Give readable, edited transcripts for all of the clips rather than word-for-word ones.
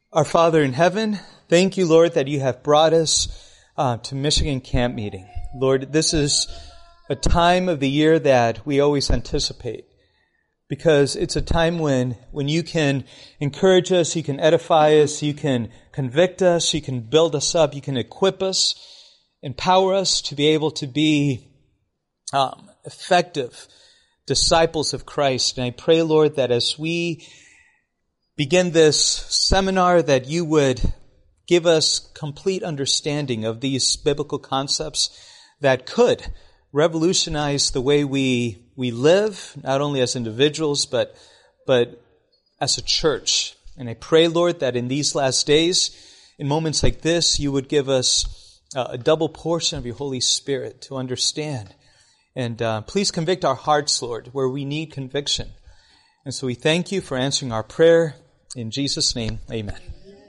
Our Father in heaven, thank you, Lord, that you have brought us to Michigan Camp Meeting. Lord, this is a time of the year that we always anticipate because it's a time when you can encourage us, you can edify us, you can convict us, you can build us up, you can equip us, empower us to be able to be effective disciples of Christ. And I pray, Lord, that as we begin this seminar that you would give us complete understanding of these biblical concepts that could revolutionize the way we live, not only as individuals, but as a church. And I pray, Lord, that in these last days, in moments like this, you would give us a double portion of your Holy Spirit to understand. And please convict our hearts, Lord, where we need conviction. And so we thank you for answering our prayer. In Jesus' name, amen.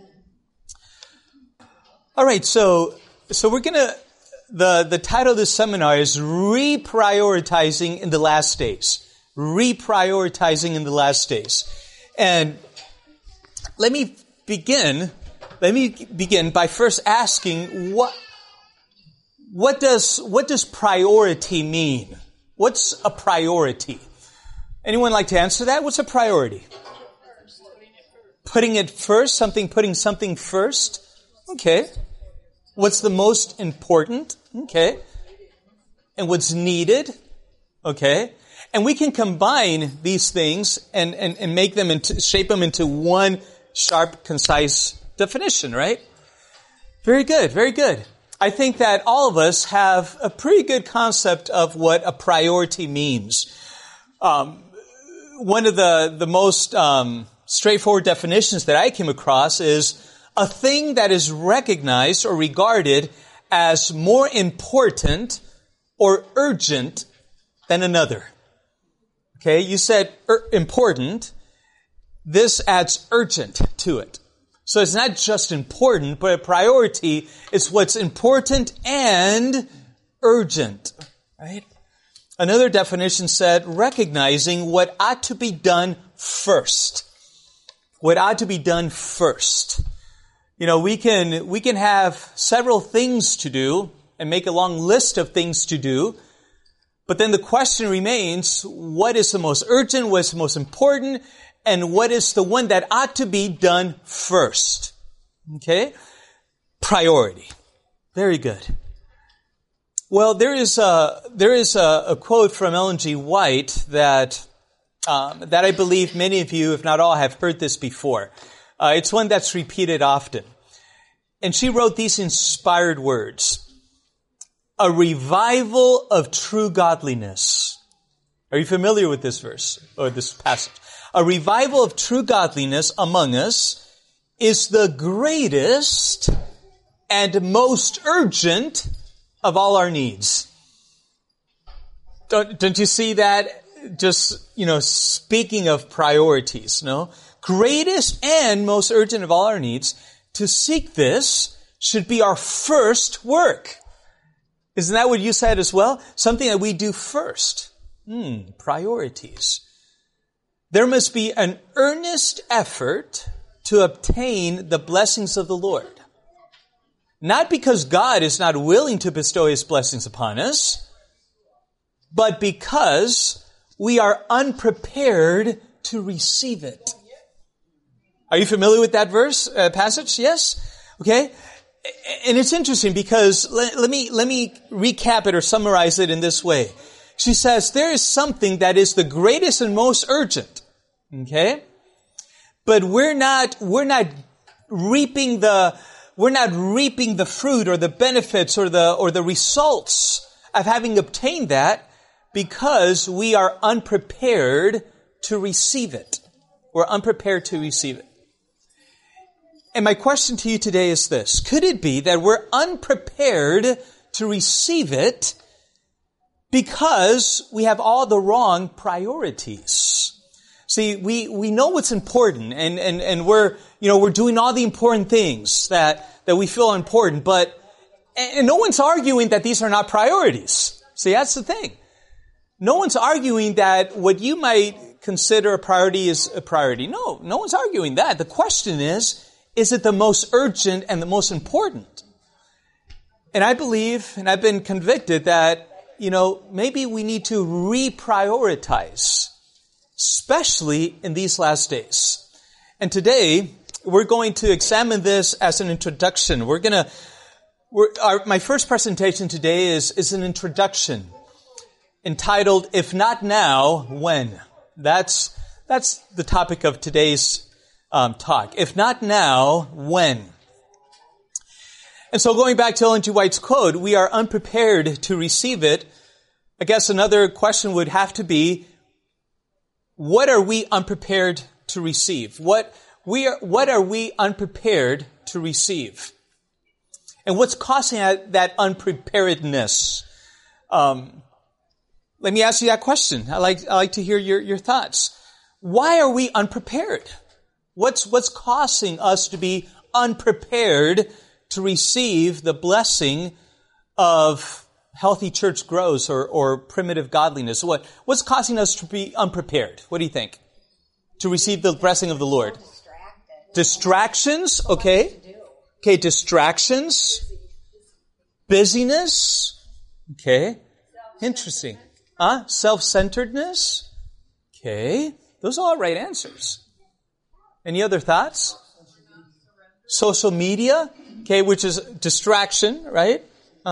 All right, so we're gonna, the title of this seminar is Reprioritizing in the Last Days. Reprioritizing in the Last Days. And let me begin by first asking what does priority mean? What's a priority? Anyone like to answer that? What's a priority? Putting it first, putting something first. Okay. What's the most important? Okay. And what's needed? Okay. And we can combine these things and make them shape them into one sharp, concise definition, right? Very good, very good. I think that all of us have a pretty good concept of what a priority means. One of the most straightforward definitions that I came across is a thing that is recognized or regarded as more important or urgent than another. Okay, you said important. This adds urgent to it. So it's not just important, but a priority is what's important and urgent, right? Another definition said recognizing what ought to be done first. What ought to be done first. You know, we can have several things to do and make a long list of things to do, but then the question remains, what is the most urgent, what is the most important, and what is the one that ought to be done first? Okay? Priority. Very good. Well, there is a quote from Ellen G. White that I believe many of you, if not all, have heard this before. It's one that's repeated often. And she wrote these inspired words. A revival of true godliness. Are you familiar with this verse or this passage? A revival of true godliness among us is the greatest and most urgent of all our needs. Don't you see that? Just, speaking of priorities, no? Greatest and most urgent of all our needs, to seek this should be our first work. Isn't that what you said as well? Something that we do first. Priorities. There must be an earnest effort to obtain the blessings of the Lord. Not because God is not willing to bestow His blessings upon us, but because we are unprepared to receive it. Are you familiar with that passage? Yes? Okay. And it's interesting because let me recap it or summarize it in this way. She says there is something that is the greatest and most urgent. Okay? But we're not reaping the fruit or the benefits or the results of having obtained that because we are unprepared to receive it. We're unprepared to receive it. And my question to you today is this. Could it be that we're unprepared to receive it because we have all the wrong priorities? See, we know what's important and we're doing all the important things that we feel are important, but no one's arguing that these are not priorities. See, that's the thing. No one's arguing that what you might consider a priority is a priority. No one's arguing that. The question is is it the most urgent and the most important? And I believe, and I've been convicted that, maybe we need to reprioritize, especially in these last days. And today, we're going to examine this as an introduction. My first presentation today is an introduction entitled, If Not Now, When? That's the topic of today's talk. If not now, when? And so going back to Ellen G. White's quote, we are unprepared to receive it. I guess another question would have to be, what are we unprepared to receive? What are we unprepared to receive? And what's causing that unpreparedness? Let me ask you that question. I like to hear your thoughts. Why are we unprepared? What's causing us to be unprepared to receive the blessing of healthy church growth or primitive godliness? What's causing us to be unprepared? What do you think? To receive the blessing of the Lord? Distractions, okay. Okay, distractions. Busyness. Okay. Interesting. Self-centeredness. Okay. Those are all right answers. Any other thoughts? Social media. Okay, which is distraction, right?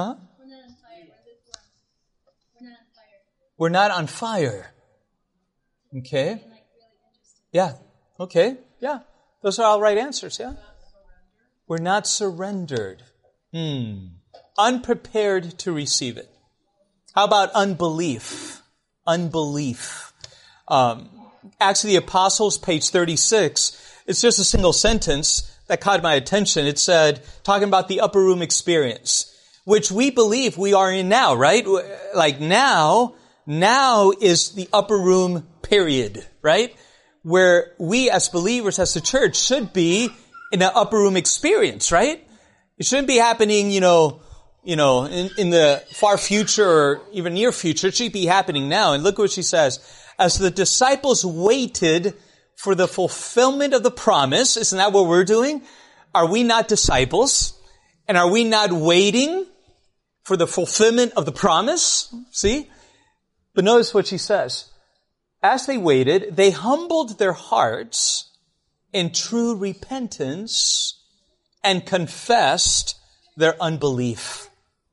We're not on fire. Okay. Yeah. Okay. Yeah. Those are all right answers, yeah? We're not surrendered. Unprepared to receive it. How about unbelief? Unbelief. Acts of the Apostles, page 36. It's just a single sentence that caught my attention. It said, talking about the upper room experience, which we believe we are in now, right? Like now is the upper room period, right? Where we as believers, as the church, should be in an upper room experience, right? It shouldn't be happening, in the far future or even near future. It should be happening now. And look what she says. As the disciples waited for the fulfillment of the promise, isn't that what we're doing? Are we not disciples? And are we not waiting for the fulfillment of the promise? See? But notice what she says. As they waited, they humbled their hearts in true repentance and confessed their unbelief.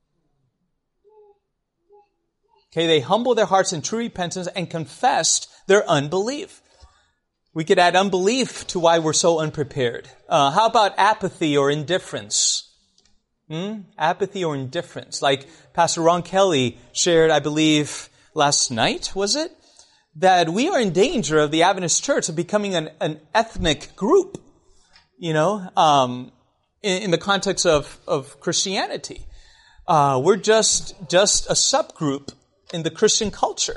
Okay, they humbled their hearts in true repentance and confessed their unbelief. We could add unbelief to why we're so unprepared. How about apathy or indifference? Apathy or indifference. Like Pastor Ron Kelly shared, I believe, last night, was it? That we are in danger of the Adventist Church of becoming an ethnic group, in the context of Christianity. We're just a subgroup in the Christian culture.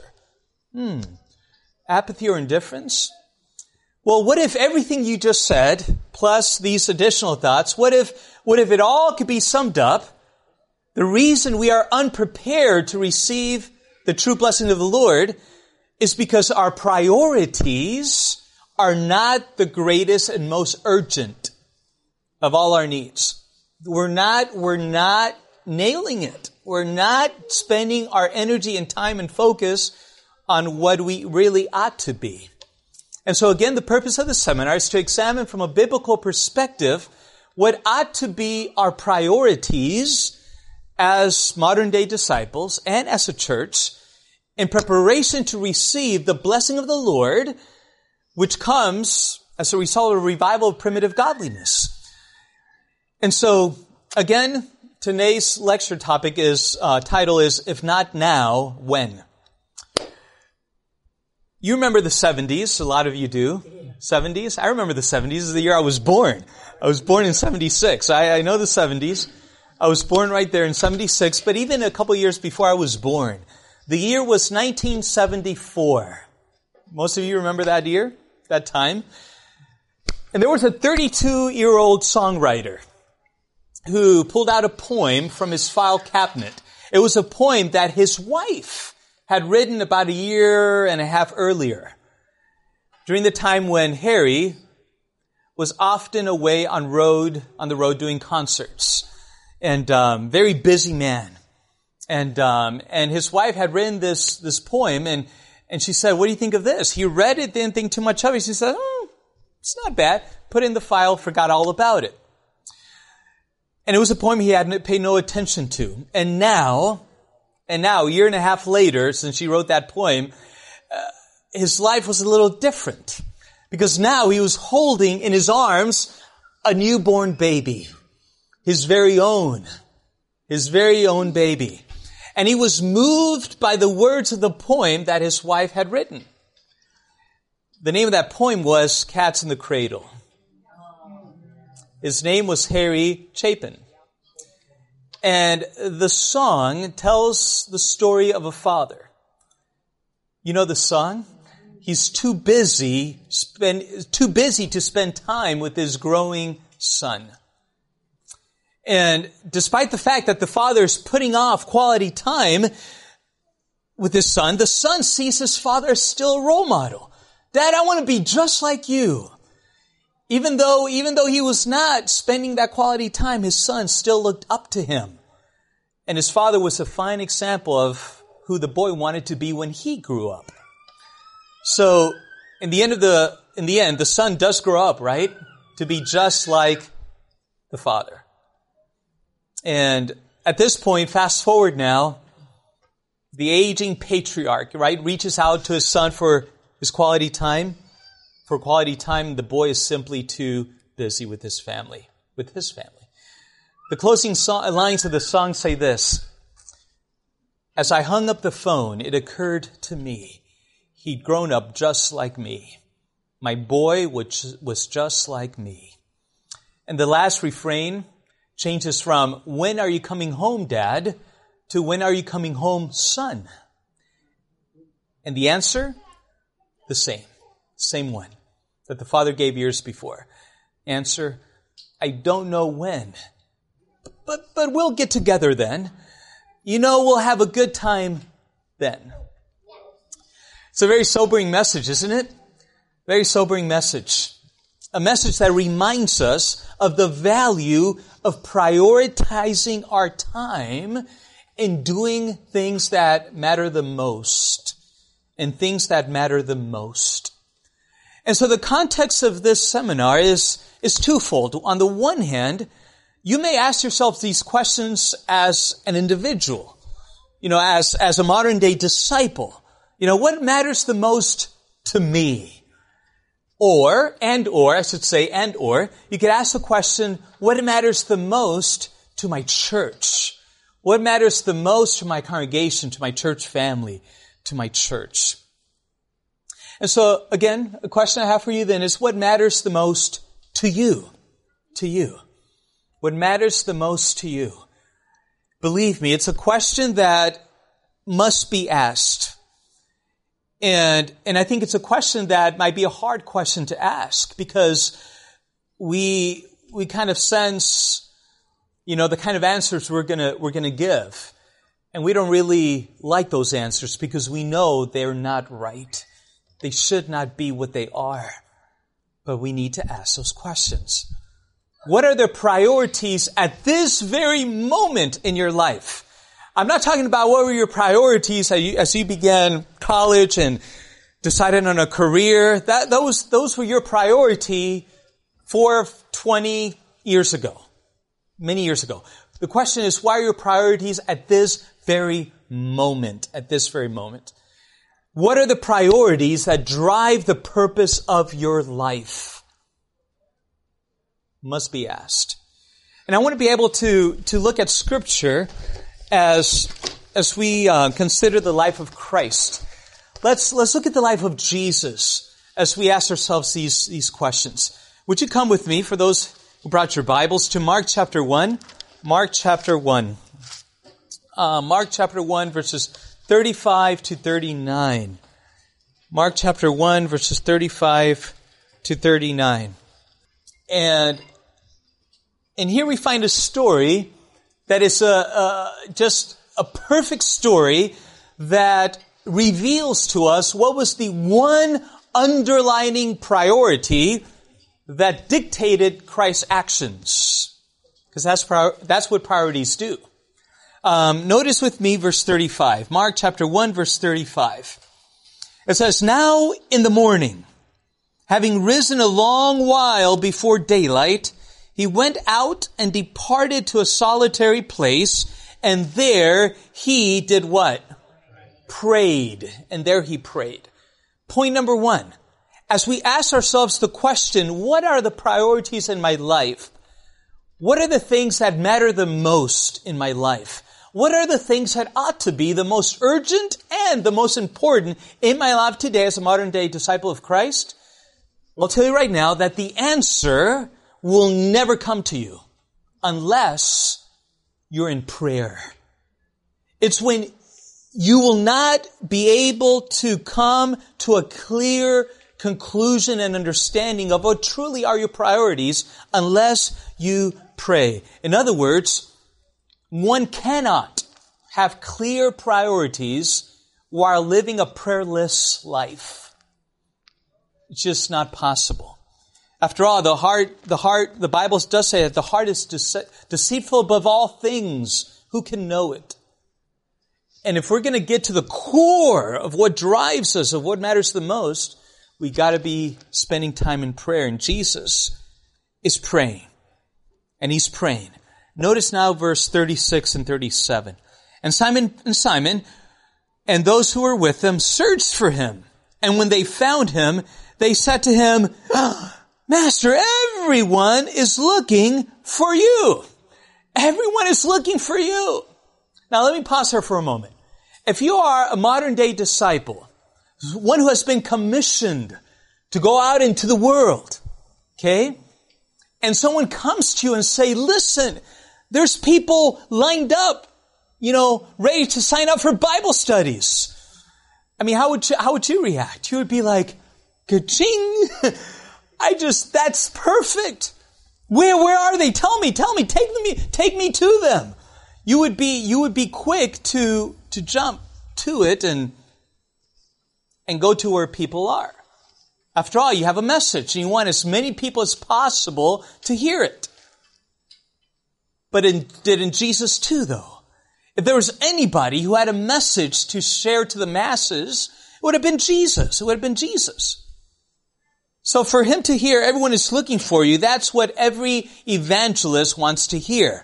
Apathy or indifference? Well, what if everything you just said, plus these additional thoughts, what if it all could be summed up? The reason we are unprepared to receive the true blessing of the Lord is because our priorities are not the greatest and most urgent of all our needs. We're not nailing it. We're not spending our energy and time and focus on what we really ought to be. And so again, the purpose of the seminar is to examine from a biblical perspective what ought to be our priorities as modern day disciples and as a church in preparation to receive the blessing of the Lord, which comes as a result of a revival of primitive godliness. And so, again, today's lecture topic title is, If Not Now, When? You remember the 70s, a lot of you do. 70s? I remember the 70s. This is the year I was born. I was born in 76. I know the 70s. I was born right there in 76, but even a couple years before I was born. The year was 1974. Most of you remember that year, that time. And there was a 32-year-old songwriter who pulled out a poem from his file cabinet. It was a poem that his wife had written about a year and a half earlier, during the time when Harry was often away on the road doing concerts, and very busy man. And his wife had written this poem, and she said, "What do you think of this?" He read it, didn't think too much of it. She said, "It's not bad." Put it in the file, forgot all about it. And it was a poem he hadn't paid no attention to. And now, a year and a half later, since she wrote that poem, his life was a little different. Because now he was holding in his arms a newborn baby. His very own baby. And he was moved by the words of the poem that his wife had written. The name of that poem was Cats in the Cradle. His name was Harry Chapin. And the song tells the story of a father. You know the song? He's too busy to spend time with his growing son. And despite the fact that the father is putting off quality time with his son, the son sees his father as still a role model. Dad, I want to be just like you. Even though he was not spending that quality time, his son still looked up to him. And his father was a fine example of who the boy wanted to be when he grew up. So, in the end, the son does grow up, right? To be just like the father. And at this point, fast forward now, the aging patriarch, right, reaches out to his son for his quality time. For quality time, the boy is simply too busy with his family. The closing lines of the song say this: "As I hung up the phone, it occurred to me, he'd grown up just like me. My boy was just like me." And the last refrain changes from, "When are you coming home, Dad?" to "When are you coming home, son?" And the answer? The same one that the father gave years before. Answer: "I don't know when, but we'll get together then. We'll have a good time then." It's a very sobering message, isn't it? Very sobering message. A message that reminds us of the value of prioritizing our time in doing things that matter the most. And so the context of this seminar is twofold. On the one hand, you may ask yourself these questions as an individual, as a modern day disciple. What matters the most to me? Or, you could ask the question, what matters the most to my church? What matters the most to my congregation, to my church family, to my church? And so, again, a question I have for you then is, what matters the most to you? To you. What matters the most to you? Believe me, it's a question that must be asked. And I think it's a question that might be a hard question to ask, because we kind of sense, the kind of answers we're gonna give. And we don't really like those answers because we know they're not right. They should not be what they are. But we need to ask those questions. What are the priorities at this very moment in your life? I'm not talking about what were your priorities as you began college and decided on a career. Those were your priority 20 years ago, many years ago. The question is, why are your priorities at this very moment? What are the priorities that drive the purpose of your life? Must be asked. And I want to be able to look at Scripture as we consider the life of Christ. Let's look at the life of Jesus as we ask ourselves these questions. Would you come with me, for those who brought your Bibles, to Mark chapter 1. Mark chapter 1. Mark chapter 1, verses 35 to 39. Mark chapter 1, verses 35 to 39. And here we find a story that is just a perfect story that reveals to us what was the one underlining priority that dictated Christ's actions. Because that's what priorities do. Notice with me verse 35. Mark chapter 1, verse 35. It says, "Now in the morning, having risen a long while before daylight, he went out and departed to a solitary place, and there he did what? Prayed. And there he prayed." Point number one. As we ask ourselves the question, what are the priorities in my life? What are the things that matter the most in my life? What are the things that ought to be the most urgent and the most important in my life today as a modern day disciple of Christ? I'll tell you right now that the answer will never come to you unless you're in prayer. It's when you will not be able to come to a clear conclusion and understanding of what truly are your priorities unless you pray. In other words, one cannot have clear priorities while living a prayerless life. It's just not possible. After all, the Bible does say that the heart is deceitful above all things. Who can know it? And if we're going to get to the core of what drives us, of what matters the most, we got to be spending time in prayer. And Jesus is praying. And he's praying. Notice now verse 36 and 37. And Simon and those who were with him searched for him. And when they found him, they said to him, "Master, everyone is looking for you." Everyone is looking for you. Now let me pause here for a moment. If you are a modern day disciple, one who has been commissioned to go out into the world, okay? And someone comes to you and say, "Listen, there's people lined up, ready to sign up for Bible studies." I mean, how would you react? You would be like, "Ka-ching! That's perfect. Where are they? Tell me, take me to them." You would be quick to jump to it and go to where people are. After all, you have a message and you want as many people as possible to hear it. But didn't Jesus too, though? If there was anybody who had a message to share to the masses, it would have been Jesus. It would have been Jesus. So for him to hear, "Everyone is looking for you," that's what every evangelist wants to hear.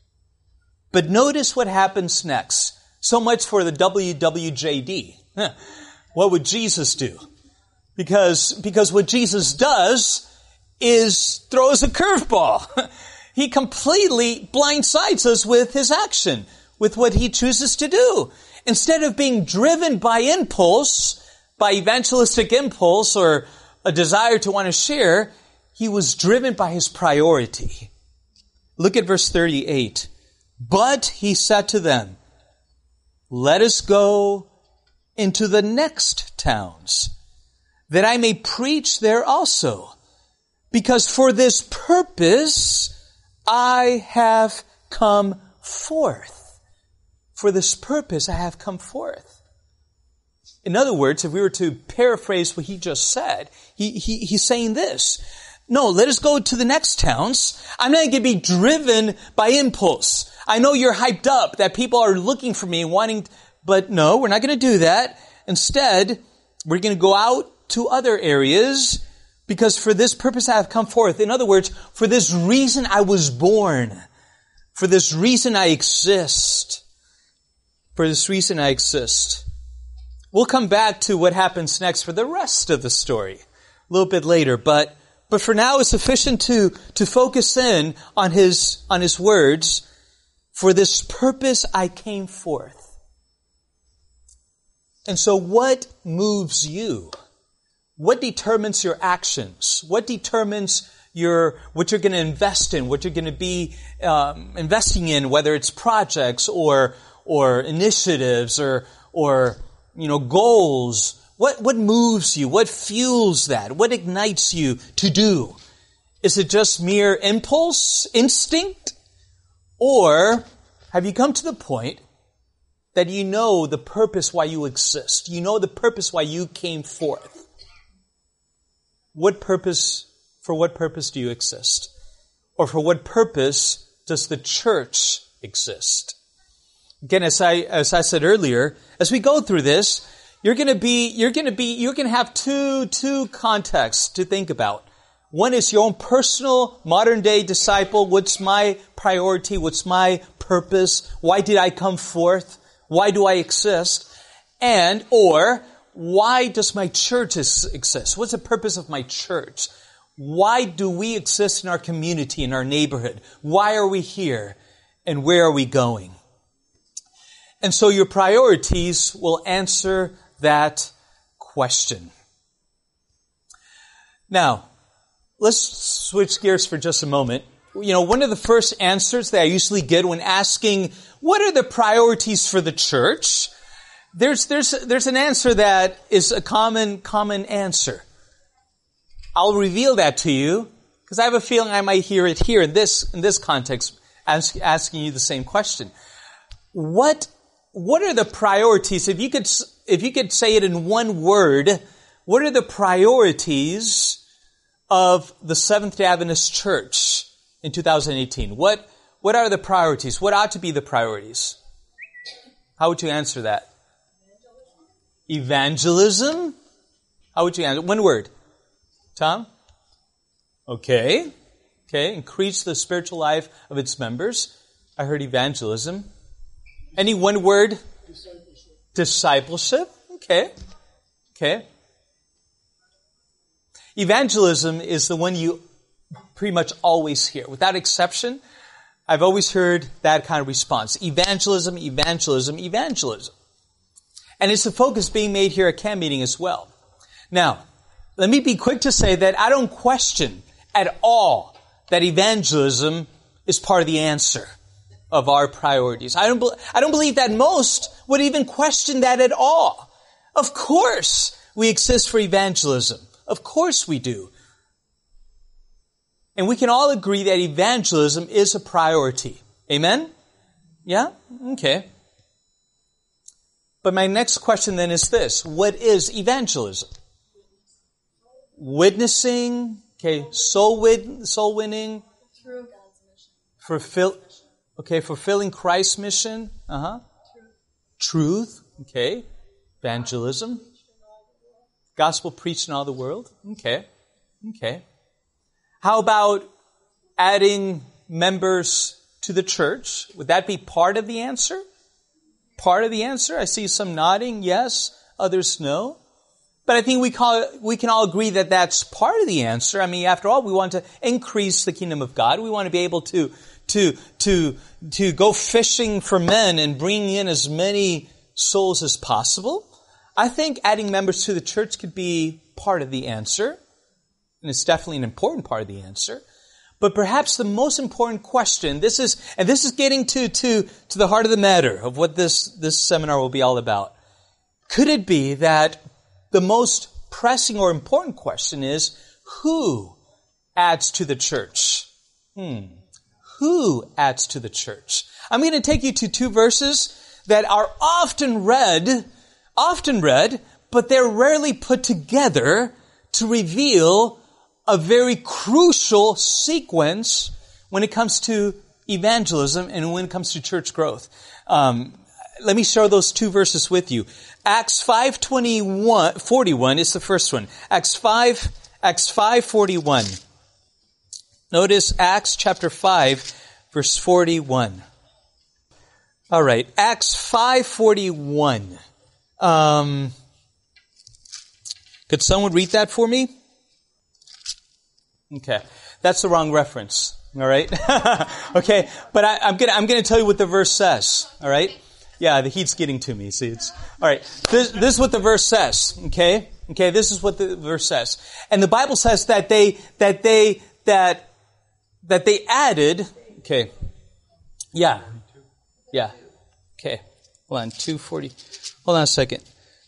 But notice what happens next. So much for the WWJD. What would Jesus do? Because what Jesus does is throws a curveball. He completely blindsides us with his action, with what he chooses to do. Instead of being driven by impulse, by evangelistic impulse or a desire to want to share, he was driven by his priority. Look at verse 38. "But he said to them, 'Let us go into the next towns, that I may preach there also, because for this purpose I have come forth.'" For this purpose I have come forth. In other words, if we were to paraphrase what he just said, he's saying this. No, let us go to the next towns. I'm not going to be driven by impulse. I know you're hyped up that people are looking for me and wanting, but no, we're not going to do that. Instead, we're going to go out to other areas because for this purpose I have come forth. In other words, for this reason I was born. For this reason I exist. For this reason I exist. We'll come back to what happens next for the rest of the story a little bit later, but for now it's sufficient to focus in on his words. For this purpose I came forth. And so what moves you? What determines your actions? What determines what you're going to invest in, what you're going to be investing in, whether it's projects or initiatives or goals? What moves you? What fuels that? What ignites you to do? Is it just mere impulse, instinct? Or have you come to the point that you know the purpose why you exist? You know the purpose why you came forth? What purpose for what purpose do you exist? Or for what purpose does the church exist? Again, as I said earlier, as we go through this, you're going to have two contexts to think about. One is your own personal modern day disciple. What's my priority? What's my purpose? Why did I come forth? Why do I exist? Or why does my church exist? What's the purpose of my church? Why do we exist in our community, in our neighborhood? Why are we here? And where are we going? And so your priorities will answer that question. Now, let's switch gears for just a moment. One of the first answers that I usually get when asking, what are the priorities for the church? There's an answer that is a common answer. I'll reveal that to you because I have a feeling I might hear it here in this context, asking you the same question. What are the priorities? If you could say it in one word, what are the priorities of the Seventh-day Adventist Church in 2018? What are the priorities? What ought to be the priorities? How would you answer that? Evangelism? How would you answer? One word. Tom? Okay. Increase the spiritual life of its members. I heard evangelism. Any one word? Discipleship. Okay. Evangelism is the one you pretty much always hear. Without exception, I've always heard that kind of response. Evangelism. And it's the focus being made here at Camp Meeting as well. Now, let me be quick to say that I don't question at all that evangelism is part of the answer of our priorities. I don't believe that most would even question that at all. Of course we exist for evangelism. Of course we do. And we can all agree that evangelism is a priority. Amen? Yeah? Okay. But my next question then is this. What is evangelism? Witnessing, soul winning. Through God's mission. Fulfilling Christ's mission. Truth. Okay. Evangelism. Gospel preached in all the world. Okay. How about adding members to the church? Would that be part of the answer? Part of the answer? I see some nodding, yes. Others, no. But I think we can all agree that that's part of the answer. I mean, after all, we want to increase the kingdom of God. We want to be able to go fishing for men and bring in as many souls as possible. I think adding members to the church could be part of the answer. And it's definitely an important part of the answer. But perhaps the most important question, this is getting to the heart of the matter of what this seminar will be all about. Could it be that the most pressing or important question is, who adds to the church? Who adds to the church? I'm going to take you to two verses that are often read, but they're rarely put together to reveal a very crucial sequence when it comes to evangelism and when it comes to church growth. Let me share those two verses with you. Acts 5:41 is the first one. Acts 5:41. Notice Acts chapter 5, verse 41. All right, Acts 5:41. Could someone read that for me? Okay, that's the wrong reference. All right, okay, but I'm gonna tell you what the verse says. All right, yeah, the heat's getting to me. See, it's all right. This is what the verse says. Okay, this is what the verse says, and the Bible says that they added. Okay, yeah. Okay, hold on, 240. Hold on a second.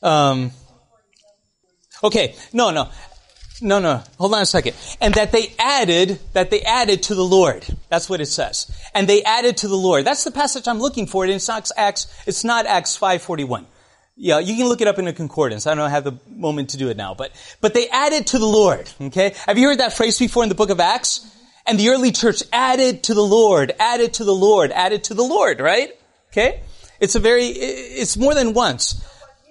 Okay, no. Hold on a second. And that they added to the Lord. That's what it says. And they added to the Lord. That's the passage I'm looking for. It's not Acts 5:41. Yeah, you can look it up in a concordance. I don't have the moment to do it now, but they added to the Lord, okay? Have you heard that phrase before in the book of Acts? And the early church added to the Lord, added to the Lord, added to the Lord, right? Okay? It's more than once.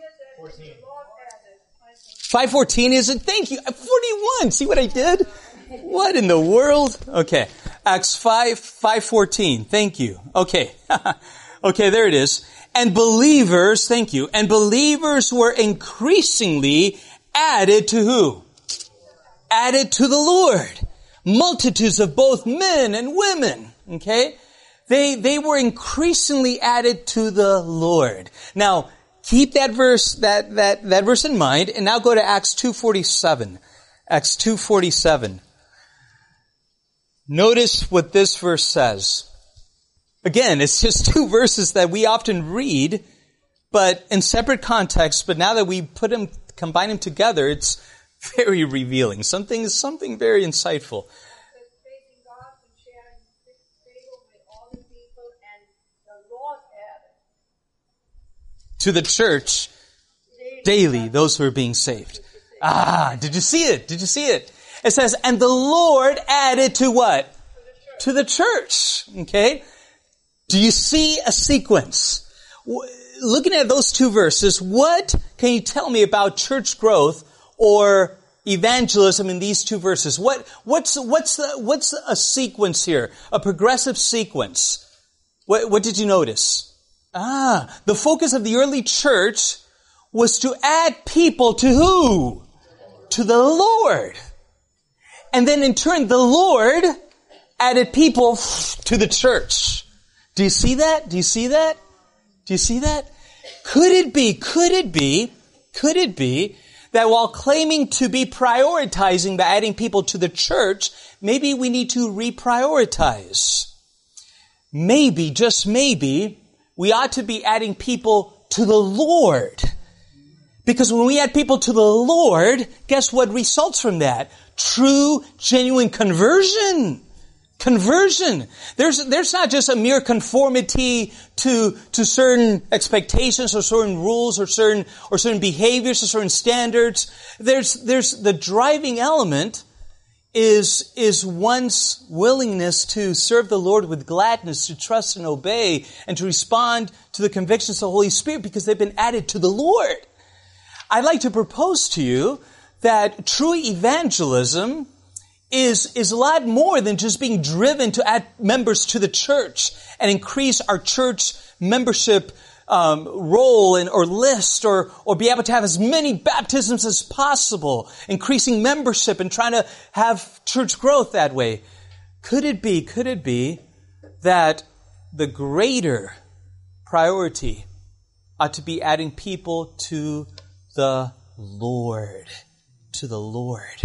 5:14 is it? Thank you. 41. See what I did? What in the world? Okay. Acts 5:14. Thank you. Okay. Okay, there it is. And believers, thank you. And believers were increasingly added to who? Added to the Lord. Multitudes of both men and women. Okay? They were increasingly added to the Lord. Now, keep that verse, that verse in mind, and now go to Acts 2:47. Acts 2:47. Notice what this verse says. Again, it's just two verses that we often read, but in separate contexts, but now that we combine them together, it's very revealing. Something very insightful. To the church, daily, those who are being saved. Did you see it? Did you see it? It says, and the Lord added to what? To the church. Okay? Do you see a sequence? Looking at those two verses, what can you tell me about church growth or evangelism in these two verses? What's a sequence here? A progressive sequence. What did you notice? The focus of the early church was to add people to who? To the Lord. And then in turn, the Lord added people to the church. Do you see that? Do you see that? Do you see that? Could it be that while claiming to be prioritizing by adding people to the church, maybe we need to reprioritize? Maybe, just maybe, we ought to be adding people to the Lord. Because when we add people to the Lord, guess what results from that? True, genuine conversion. Conversion. There's not just a mere conformity to certain expectations or certain rules or certain behaviors or certain standards. There's the driving element is one's willingness to serve the Lord with gladness, to trust and obey, and to respond to the convictions of the Holy Spirit because they've been added to the Lord. I'd like to propose to you that true evangelism is a lot more than just being driven to add members to the church and increase our church membership role or list or be able to have as many baptisms as possible, increasing membership and trying to have church growth that way. Could it be that the greater priority ought to be adding people to the Lord? To the Lord.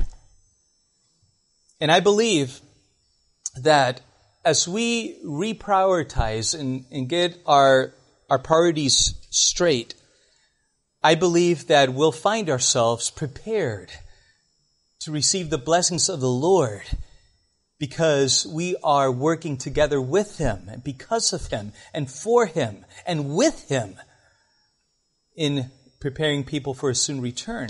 And I believe that as we reprioritize and get our priorities straight, I believe that we'll find ourselves prepared to receive the blessings of the Lord because we are working together with Him and because of Him and for Him and with Him in preparing people for His soon return.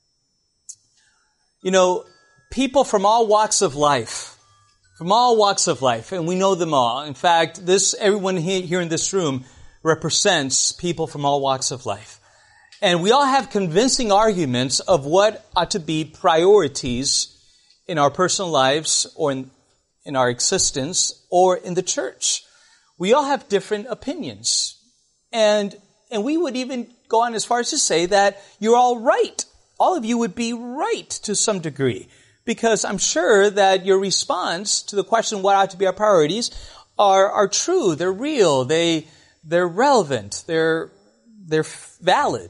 You know, people from all walks of life, and we know them all. In fact, everyone here in this room represents people from all walks of life. And we all have convincing arguments of what ought to be priorities in our personal lives or in our existence or in the church. We all have different opinions. And we would even go on as far as to say that you're all right. All of you would be right to some degree. Because I'm sure that your response to the question, what ought to be our priorities, are true. They're real. They're relevant. They're valid.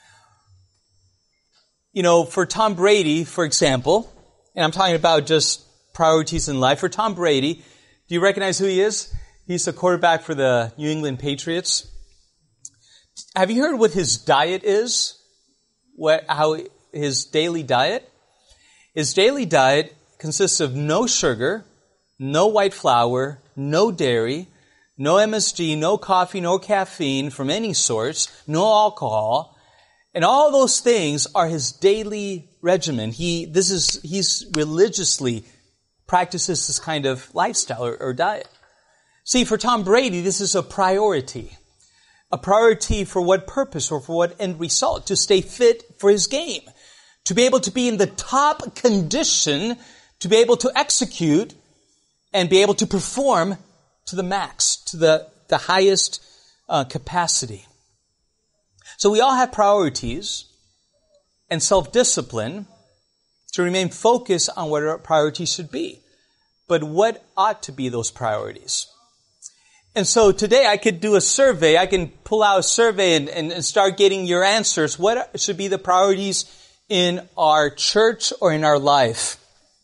You know, for Tom Brady, for example, and I'm talking about just priorities in life. For Tom Brady, do you recognize who he is? He's the quarterback for the New England Patriots. Have you heard what his diet is? How his daily diet? His daily diet consists of no sugar, no white flour, no dairy, no MSG, no coffee, no caffeine from any source, no alcohol, And all those things are his daily regimen. He's religiously practices this kind of lifestyle or diet. See, for Tom Brady, this is a priority. A priority for what purpose or for what end result? To stay fit for his game. To be able to be in the top condition, to be able to execute and be able to perform to the max, to the highest capacity. So we all have priorities and self-discipline to remain focused on what our priorities should be. But what ought to be those priorities? And so today I could do a survey. I can pull out a survey and start getting your answers. What should be the priorities in our church or in our life?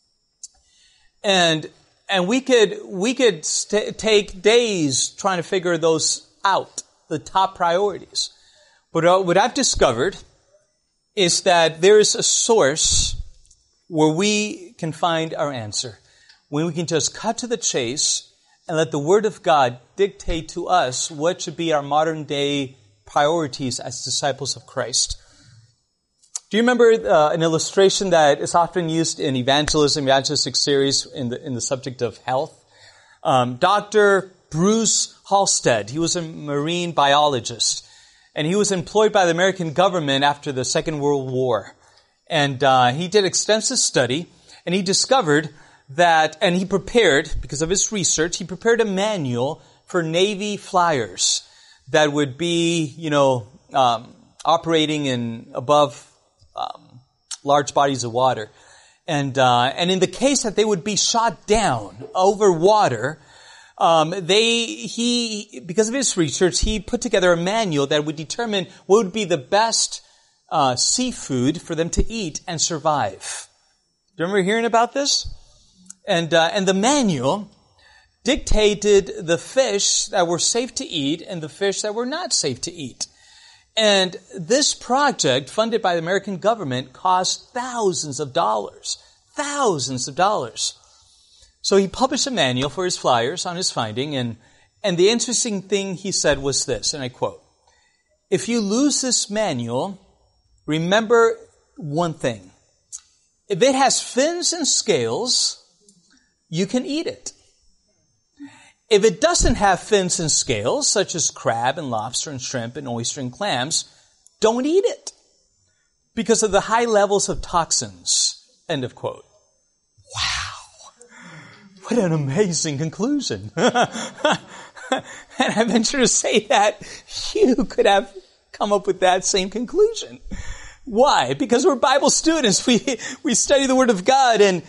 And we could take days trying to figure those out, the top priorities. But what I've discovered is that there is a source where we can find our answer, when we can just cut to the chase and let the Word of God dictate to us what should be our modern day priorities as disciples of Christ. Do you remember an illustration that is often used in evangelistic series in the subject of health? Dr. Bruce Halstead, he was a marine biologist, and he was employed by the American government after the Second World War. And he did extensive study, and he discovered that, and he prepared, because of his research, he prepared a manual for Navy flyers that would be, operating in above large bodies of water. And in the case that they would be shot down over water, because of his research, he put together a manual that would determine what would be the best seafood for them to eat and survive. Do you remember hearing about this? And the manual dictated the fish that were safe to eat and the fish that were not safe to eat. And this project, funded by the American government, cost thousands of dollars. So he published a manual for his flyers on his finding, and the interesting thing he said was this, and I quote, "If you lose this manual, remember one thing. If it has fins and scales, you can eat it. If it doesn't have fins and scales, such as crab and lobster and shrimp and oyster and clams, don't eat it because of the high levels of toxins." End of quote. Wow. What an amazing conclusion. And I venture to say that you could have come up with that same conclusion. Why? Because we're Bible students. We study the Word of God, and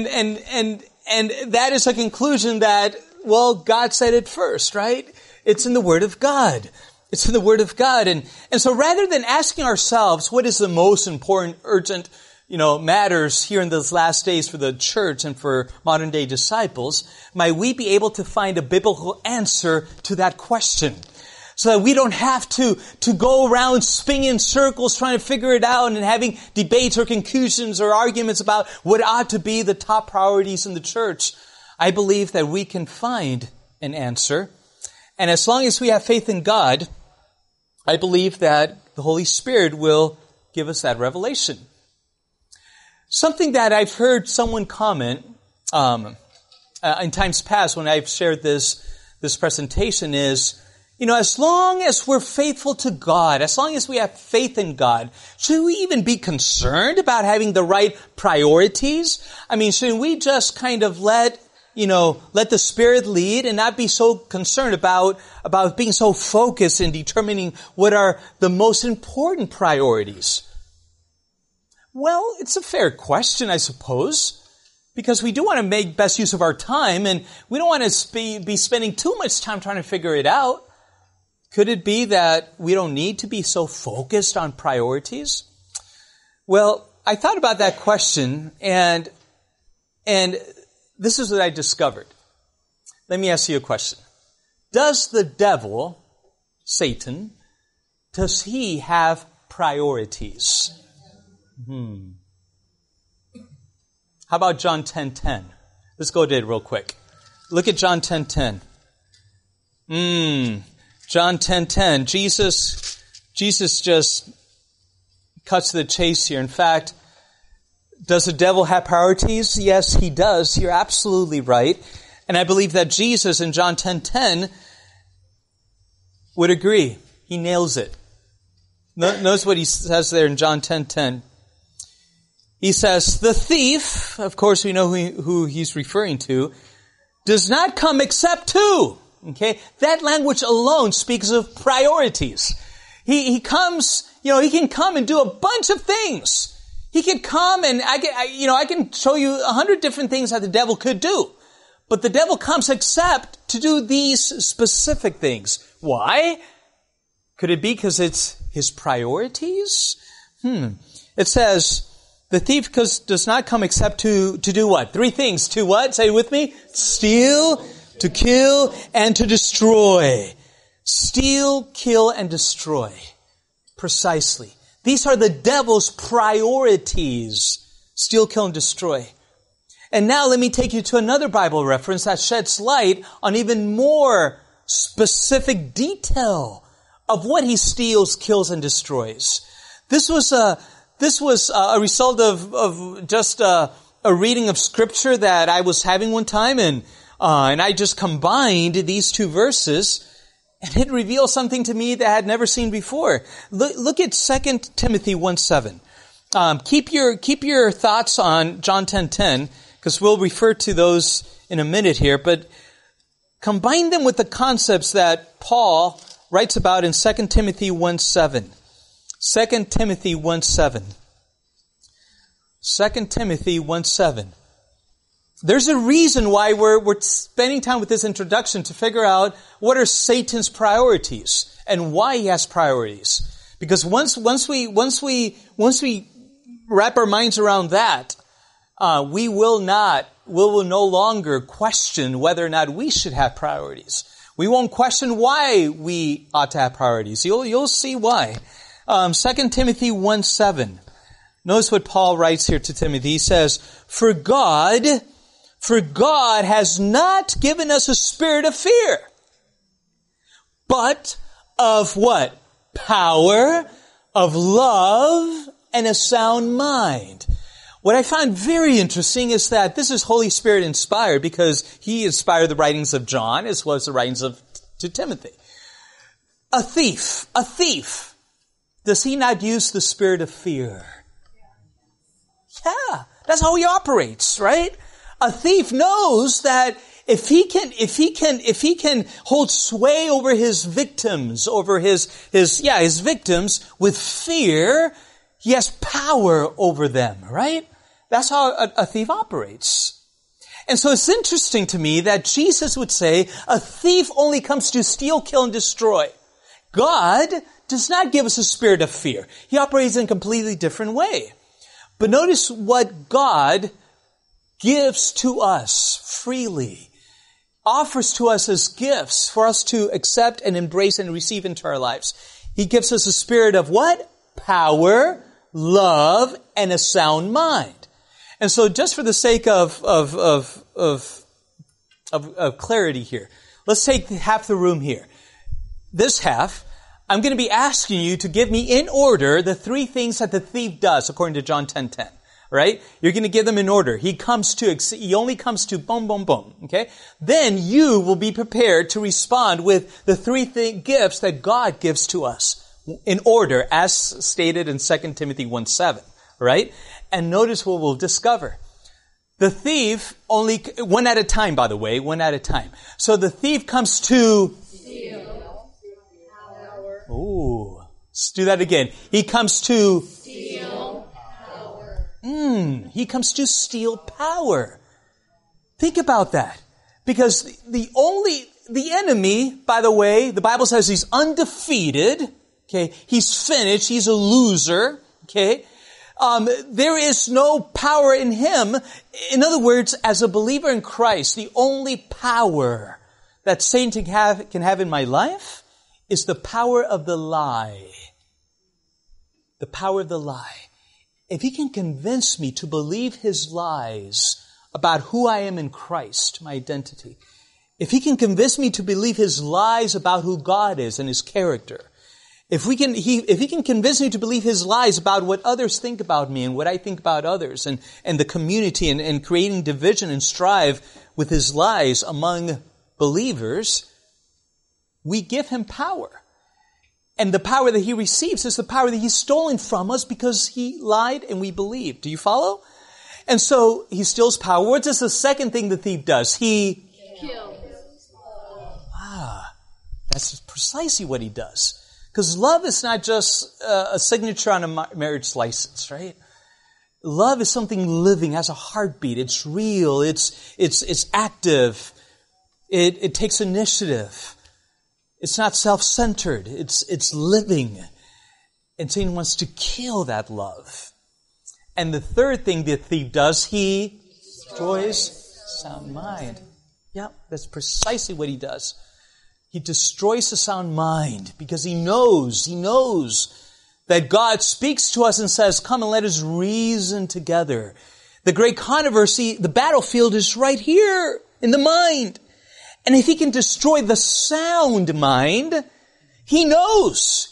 that is a conclusion that, well, God said it first, right? It's in the Word of God. It's in the Word of God. And so rather than asking ourselves what is the most important, urgent, matters here in those last days for the church and for modern day disciples, might we be able to find a biblical answer to that question? So that we don't have to go around spinning in circles trying to figure it out and having debates or conclusions or arguments about what ought to be the top priorities in the church. I believe that we can find an answer. And as long as we have faith in God, I believe that the Holy Spirit will give us that revelation. Something that I've heard someone comment in times past when I've shared this presentation is, as long as we're faithful to God, as long as we have faith in God, should we even be concerned about having the right priorities? I mean, shouldn't we just kind of let the Spirit lead and not be so concerned about being so focused in determining what are the most important priorities? Well, it's a fair question, I suppose, because we do want to make best use of our time, and we don't want to be spending too much time trying to figure it out. Could it be that we don't need to be so focused on priorities? Well, I thought about that question, and this is what I discovered. Let me ask you a question. Does the devil, Satan, does he have priorities? How about John 10:10? Let's go to it real quick. Look at John 10:10. John 10:10. Jesus just cuts to the chase here. In fact, does the devil have priorities? Yes, he does. You're absolutely right. And I believe that Jesus in John 10:10 would agree. He nails it. Notice what he says there in John 10:10. He says, the thief, of course we know who he's referring to, does not come except to. Okay? That language alone speaks of priorities. He comes, he can come and do a bunch of things. He can come and I can show you 100 different things that the devil could do. But the devil comes except to do these specific things. Why? Could it be because it's his priorities? It says, the thief does not come except to do what? 3 things. To what? Say it with me. Steal, to kill, and to destroy. Steal, kill, and destroy. Precisely. These are the devil's priorities. Steal, kill, and destroy. And now let me take you to another Bible reference that sheds light on even more specific detail of what he steals, kills, and destroys. This was a result of just a reading of Scripture that I was having one time, and I just combined these 2 verses, and it revealed something to me that I had never seen before. Look at 2 Timothy 1:7. Keep your thoughts on John 10:10, because we'll refer to those in a minute here, but combine them with the concepts that Paul writes about in 2 Timothy 1:7. 2 Timothy 1:7. 2 Timothy 1:7. There's a reason why we're spending time with this introduction to figure out what are Satan's priorities and why he has priorities. Because once we wrap our minds around that, we will no longer question whether or not we should have priorities. We won't question why we ought to have priorities. You'll see why. 2 Timothy 1:7. Notice what Paul writes here to Timothy. He says, For God has not given us a spirit of fear, but of what? Power, of love, and a sound mind. What I found very interesting is that this is Holy Spirit inspired, because he inspired the writings of John as well as the writings to Timothy. A thief, does he not use the spirit of fear? Yeah, that's how he operates, right? A thief knows that if he can hold sway over his victims, over his victims with fear, he has power over them, right? That's how a thief operates. And so it's interesting to me that Jesus would say a thief only comes to steal, kill, and destroy. God does not give us a spirit of fear. He operates in a completely different way. But notice what God gives to us freely, offers to us as gifts for us to accept and embrace and receive into our lives. He gives us a spirit of what? Power, love, and a sound mind. And so just for the sake of clarity here, let's take half the room here. This half, I'm going to be asking you to give me in order the 3 things that the thief does according to John 10:10. Right? You're going to give them in order. He only comes to boom, boom, boom. Okay? Then you will be prepared to respond with the 3 gifts that God gives to us in order, as stated in 2 Timothy 1:7. Right? And notice what we'll discover. The thief only, one at a time, by the way, one at a time. So the thief comes to steal. Ooh. Let's do that again. He comes to steal power. He comes to steal power. Think about that. Because the enemy, by the way, the Bible says he's undefeated. Okay. He's finished. He's a loser. Okay. There is no power in him. In other words, as a believer in Christ, the only power that Satan can have in my life is the power of the lie. The power of the lie. If he can convince me to believe his lies about who I am in Christ, my identity, if he can convince me to believe his lies about who God is and his character, If he can convince me to believe his lies about what others think about me and what I think about others and the community and creating division and strife with his lies among believers, we give him power. And the power that he receives is the power that he's stolen from us because he lied and we believed. Do you follow? And so he steals power. What is the second thing the thief does? He kills. That's precisely what he does. Because love is not just a signature on a marriage license, right? Love is something living, has a heartbeat. It's real. It's active. It takes initiative. It's not self-centered. It's living. And Satan wants to kill that love. And the third thing the thief does, he destroys sound mind. Yeah, that's precisely what he does. He destroys the sound mind because he knows that God speaks to us and says, come and let us reason together. The great controversy, the battlefield is right here in the mind. And if he can destroy the sound mind, he knows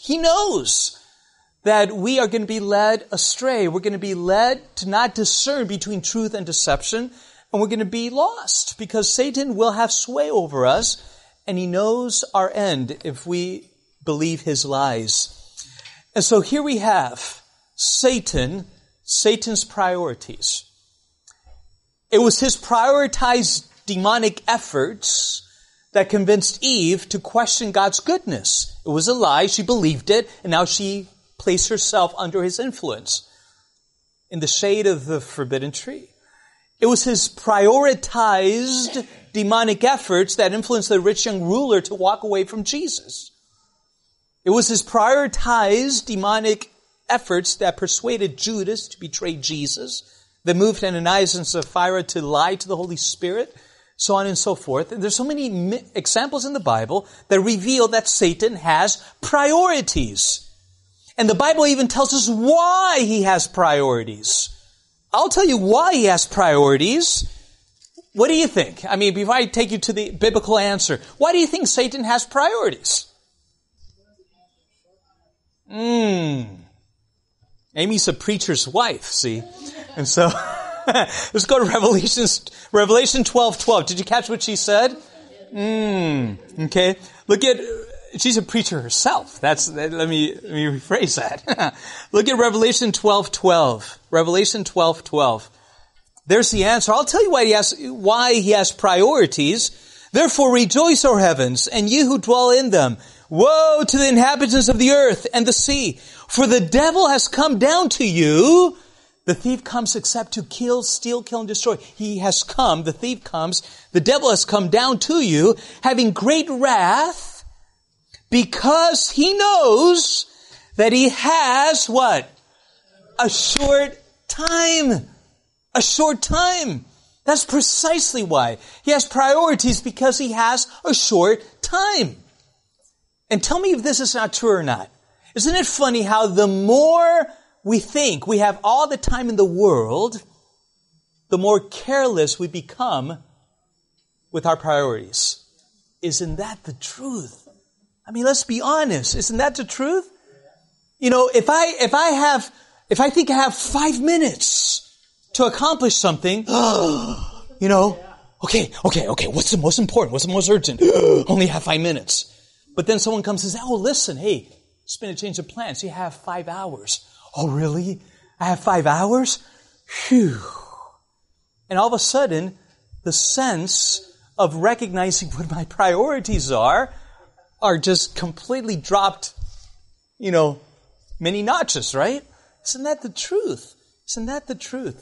that we are going to be led astray. We're going to be led to not discern between truth and deception, and we're going to be lost because Satan will have sway over us. And he knows our end if we believe his lies. And so here we have Satan's priorities. It was his prioritized demonic efforts that convinced Eve to question God's goodness. It was a lie, she believed it, and now she placed herself under his influence in the shade of the forbidden tree. It was his prioritized demonic efforts that influenced the rich young ruler to walk away from Jesus. It was his prioritized demonic efforts that persuaded Judas to betray Jesus, that moved Ananias and Sapphira to lie to the Holy Spirit, so on and so forth. And there's so many examples in the Bible that reveal that Satan has priorities. And the Bible even tells us why he has priorities. I'll tell you why he has priorities. What do you think? I mean, before I take you to the biblical answer, why do you think Satan has priorities? Amy's a preacher's wife, see? And so, let's go to Revelation 12:12. Did you catch what she said? Okay. Look at, she's a preacher herself. Let me rephrase that. Look at Revelation 12:12. Revelation 12:12. There's the answer. I'll tell you why he has priorities. Therefore rejoice, O heavens, and you who dwell in them. Woe to the inhabitants of the earth and the sea, for the devil has come down to you. The thief comes except to kill, steal, kill, and destroy. He has come, the thief comes, the devil has come down to you, having great wrath, because he knows that he has what? A short time. A short time. That's precisely why. He has priorities because he has a short time. And tell me if this is not true or not. Isn't it funny how the more we think we have all the time in the world, the more careless we become with our priorities? Isn't that the truth? I mean, let's be honest. Isn't that the truth? You know, if I think I have 5 minutes to accomplish something, you know, okay, what's the most important? What's the most urgent? Only have 5 minutes. But then someone comes and says, oh, listen, hey, it's been a change of plans. You have 5 hours. Oh, really? I have 5 hours? Phew. And all of a sudden, the sense of recognizing what my priorities are just completely dropped, you know, many notches, right? Isn't that the truth? Isn't that the truth?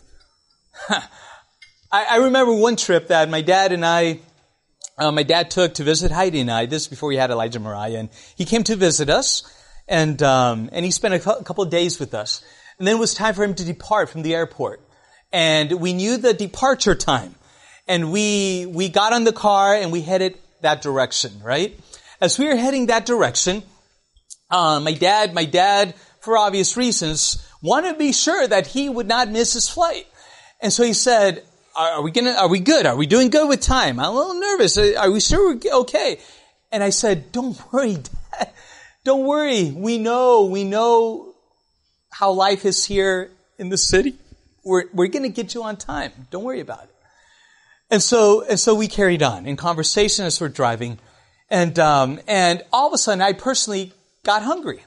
I remember one trip that my dad took to visit Heidi and I. This is before we had Elijah Mariah, and he came to visit us, and he spent a couple of days with us. And then it was time for him to depart from the airport, and we knew the departure time, and we got on the car and we headed that direction. Right as we were heading that direction, my dad, for obvious reasons, wanted to be sure that he would not miss his flight. And so he said, are we good? Are we doing good with time? I'm a little nervous. Are we sure we're okay? And I said, don't worry, Dad. don't worry. We know how life is here in the city. We're going to get you on time. Don't worry about it. And so we carried on in conversation as we're driving. And all of a sudden I personally got hungry.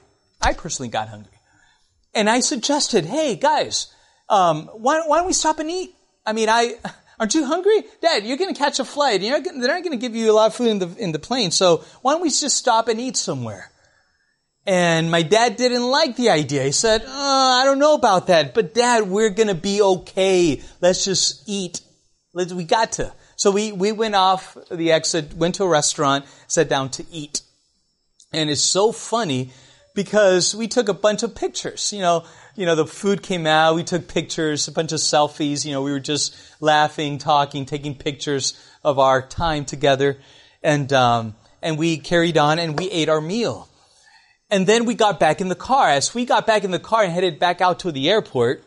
And I suggested, hey guys, why don't we stop and eat? I mean, aren't you hungry? Dad, you're going to catch a flight. They're not going to give you a lot of food in the plane. So why don't we just stop and eat somewhere? And my dad didn't like the idea. He said, I don't know about that. But Dad, we're going to be okay. Let's just eat. We got to. So we went off the exit, went to a restaurant, sat down to eat. And it's so funny because we took a bunch of pictures. You know, the food came out, we took pictures, a bunch of selfies. We were just laughing, talking, taking pictures of our time together. And we carried on and we ate our meal. And then we got back in the car. As we got back in the car and headed back out to the airport,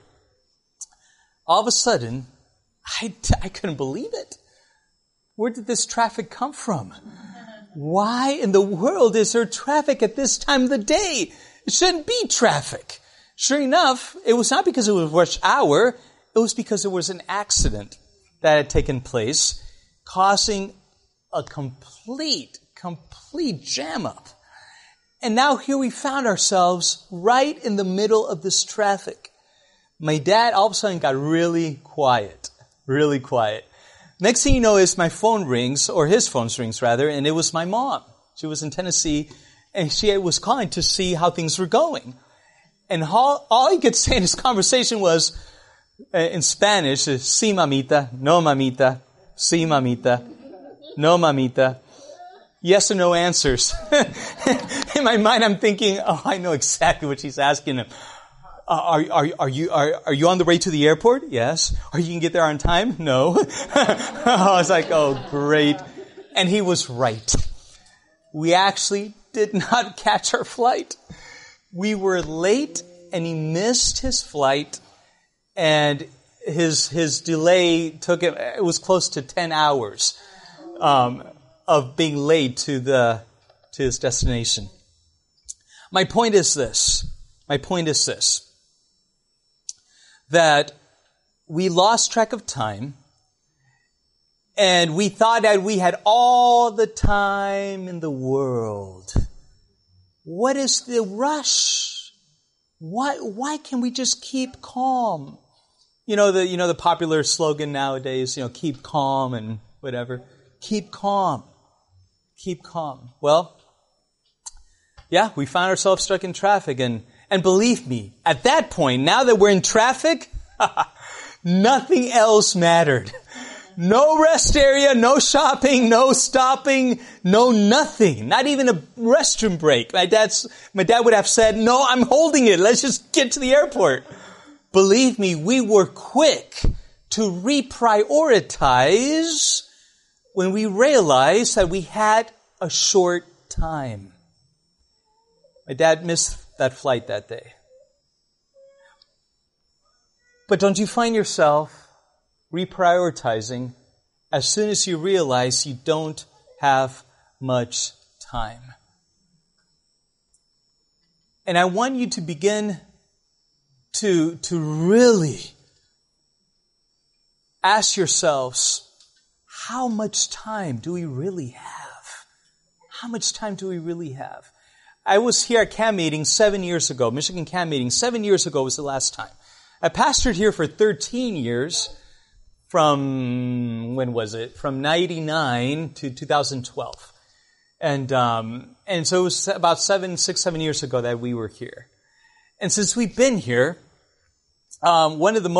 all of a sudden, I couldn't believe it. Where did this traffic come from? Why in the world is there traffic at this time of the day? It shouldn't be traffic. Sure enough, it was not because it was rush hour. It was because there was an accident that had taken place, causing a complete jam up. And now here we found ourselves right in the middle of this traffic. My dad all of a sudden got really quiet. Next thing you know is my phone rings, or his phone rings rather, and it was my mom. She was in Tennessee, and she was calling to see how things were going. And all he could say in his conversation was, in Spanish, sí mamita, no mamita, sí mamita, no mamita. Yes or no answers. In my mind, I'm thinking, I know exactly what she's asking him. Are you on the way to the airport? Yes. Are you going to get there on time? No. I was like, oh, great. And he was right. We actually did not catch our flight. We were late and he missed his flight, and his delay it was close to 10 hours, of being late to his destination. My point is this, that we lost track of time, and we thought that we had all the time in the world. What is the rush? Why can't we just keep calm? The popular slogan nowadays, keep calm and whatever. Keep calm. Well, yeah, we found ourselves stuck in traffic, and believe me, at that point, now that we're in traffic, nothing else mattered. No rest area, no shopping, no stopping, no nothing. Not even a restroom break. My dad would have said, no, I'm holding it. Let's just get to the airport. Believe me, we were quick to reprioritize when we realized that we had a short time. My dad missed that flight that day. But don't you find yourself reprioritizing as soon as you realize you don't have much time? And I want you to begin to really ask yourselves, how much time do we really have? How much time do we really have? I was here at camp meeting 7 years ago, Michigan camp meeting. 7 years ago was the last time. I pastored here for 13 years. From 99 to 2012. And so it was about 7 years ago that we were here. And since we've been here, one of the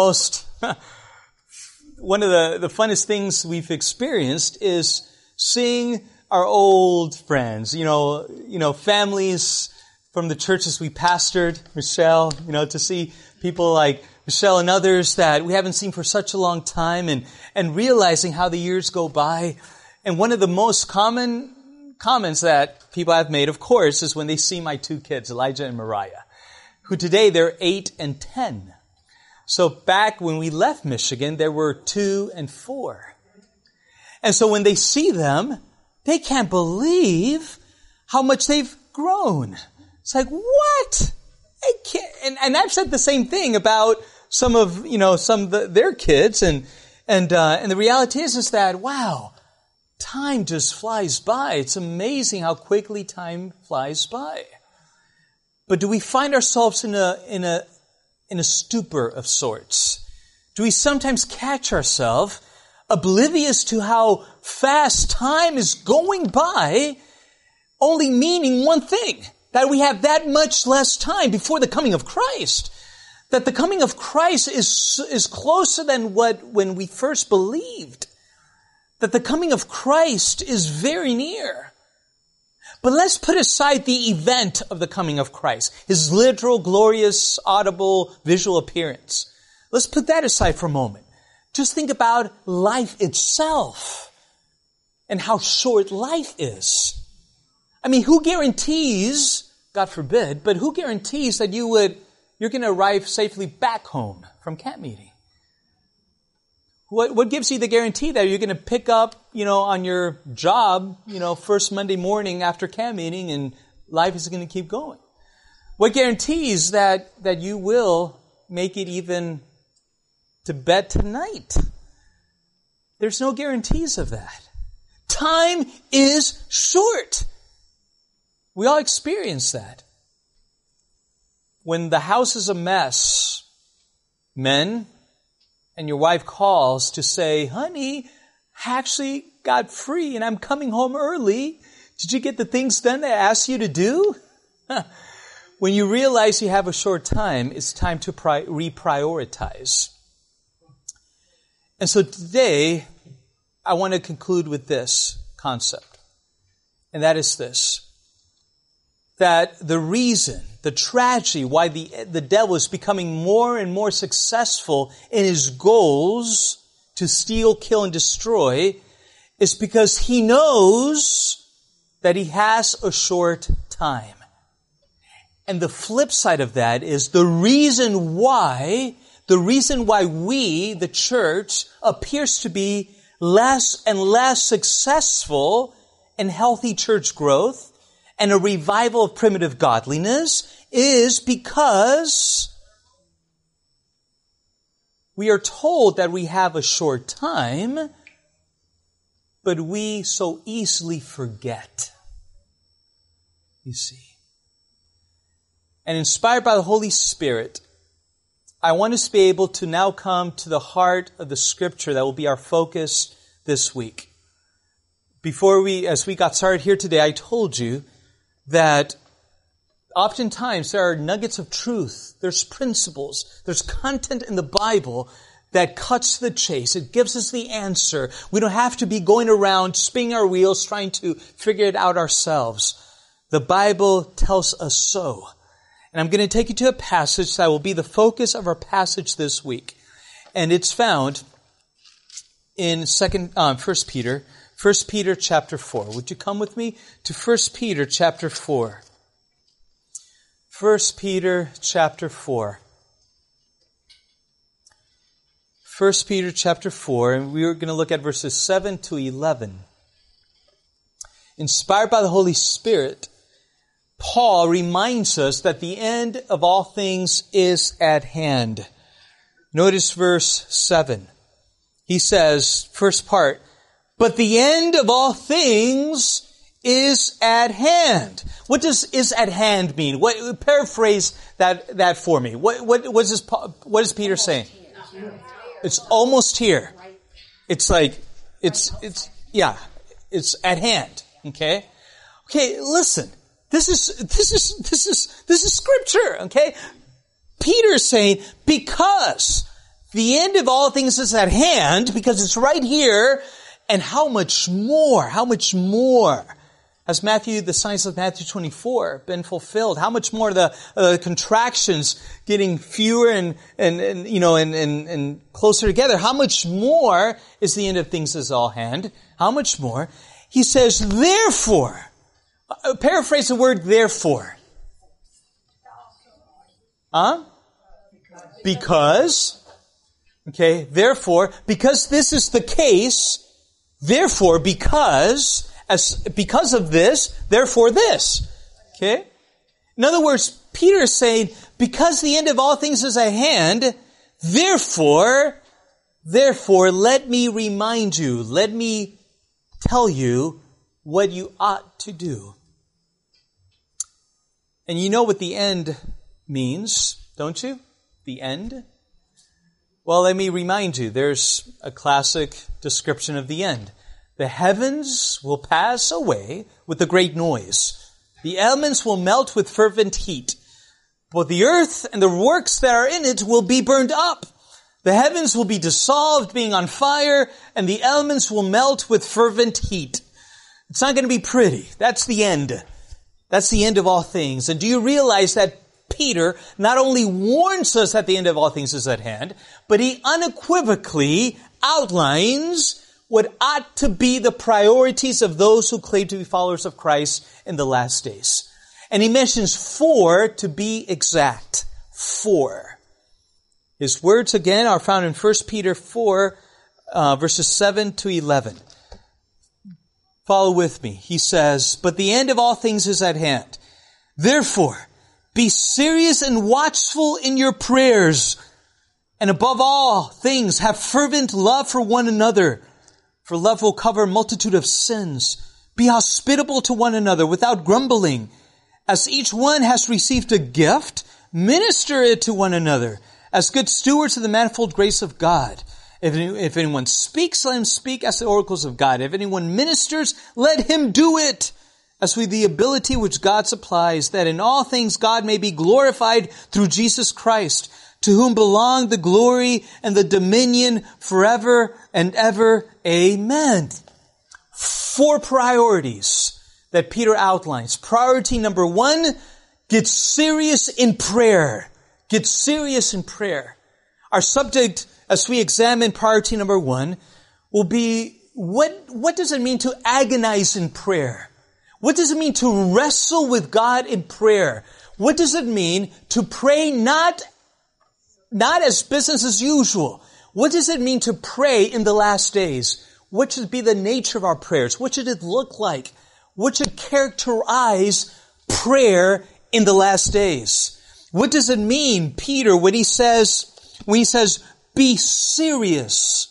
funnest things we've experienced is seeing our old friends, families from the churches we pastored, Michelle, to see people like Michelle and others that we haven't seen for such a long time, and realizing how the years go by. And one of the most common comments that people have made, of course, is when they see my two kids, Elijah and Mariah, who today they're 8 and 10. So back when we left Michigan, there were 2 and 4. And so when they see them, they can't believe how much they've grown. It's like, what? I can't. And I've said the same thing about some of their kids, and the reality is that, wow, time just flies by. It's amazing how quickly time flies by. But do we find ourselves in a stupor of sorts? Do we sometimes catch ourselves oblivious to how fast time is going by, only meaning one thing, that we have that much less time before the coming of Christ? That the coming of Christ is closer than when we first believed. That the coming of Christ is very near. But let's put aside the event of the coming of Christ, his literal, glorious, audible, visual appearance. Let's put that aside for a moment. Just think about life itself and how short life is. I mean, who guarantees, God forbid, but who guarantees that you're going to arrive safely back home from camp meeting? What gives you the guarantee that you're going to pick up, on your job, first Monday morning after camp meeting and life is going to keep going? What guarantees that you will make it even to bed tonight? There's no guarantees of that. Time is short. We all experience that. When the house is a mess, men, and your wife calls to say, honey, I actually got free and I'm coming home early. Did you get the things done that I asked you to do? When you realize you have a short time, it's time to reprioritize. And so today, I want to conclude with this concept. And that is this. That the reason, the tragedy, why the devil is becoming more and more successful in his goals to steal, kill, and destroy is because he knows that he has a short time. And the flip side of that is the reason why we, the church, appears to be less and less successful in healthy church growth and a revival of primitive godliness is because we are told that we have a short time, but we so easily forget. You see. And inspired by the Holy Spirit, I want us to be able to now come to the heart of the Scripture that will be our focus this week. As we got started here today, I told you that oftentimes there are nuggets of truth, there's principles, there's content in the Bible that cuts to the chase. It gives us the answer. We don't have to be going around spinning our wheels trying to figure it out ourselves. The Bible tells us so. And I'm going to take you to a passage that will be the focus of our passage this week. And it's found in 1 Peter chapter 4. Would you come with me to 1 Peter chapter 4? 1 Peter chapter 4. 1 Peter chapter 4, and we are going to look at verses 7 to 11. Inspired by the Holy Spirit, Paul reminds us that the end of all things is at hand. Notice verse 7. He says, first part, but the end of all things is at hand. What does "is at hand" mean? Paraphrase that for me. What is Peter saying? It's almost here. It's like it's at hand. Okay, listen. This is scripture. Okay, Peter's saying because the end of all things is at hand, because it's right here. And how much more has the signs of Matthew 24 been fulfilled? How much more the contractions getting fewer and closer together? How much more is the end of things is all hand? How much more? He says, therefore, paraphrase the word therefore. Because. Okay, therefore, because this is the case, therefore, because of this, therefore this. Okay? In other words, Peter is saying, because the end of all things is at hand, therefore, let me remind you, let me tell you what you ought to do. And you know what the end means, don't you? The end? Well, let me remind you, there's a classic description of the end. The heavens will pass away with a great noise. The elements will melt with fervent heat. But the earth and the works that are in it will be burned up. The heavens will be dissolved, being on fire, and the elements will melt with fervent heat. It's not going to be pretty. That's the end. That's the end of all things. And do you realize that Peter not only warns us that the end of all things is at hand, but he unequivocally outlines what ought to be the priorities of those who claim to be followers of Christ in the last days. And he mentions 4 to be exact. 4. His words again are found in 1 Peter 4, verses 7 to 11. Follow with me. He says, "But the end of all things is at hand. Therefore, be serious and watchful in your prayers. And above all things, have fervent love for one another. For love will cover a multitude of sins. Be hospitable to one another without grumbling. As each one has received a gift, minister it to one another, as good stewards of the manifold grace of God. If anyone speaks, let him speak as the oracles of God. If anyone ministers, let him do it as with the ability which God supplies, that in all things God may be glorified through Jesus Christ, to whom belong the glory and the dominion forever and ever. Amen." 4 priorities that Peter outlines. Priority number 1, get serious in prayer. Get serious in prayer. Our subject, as we examine priority number 1, will be, what does it mean to agonize in prayer? What does it mean to wrestle with God in prayer? What does it mean to pray not as business as usual? What does it mean to pray in the last days? What should be the nature of our prayers? What should it look like? What should characterize prayer in the last days? What does it mean, Peter, when he says, be serious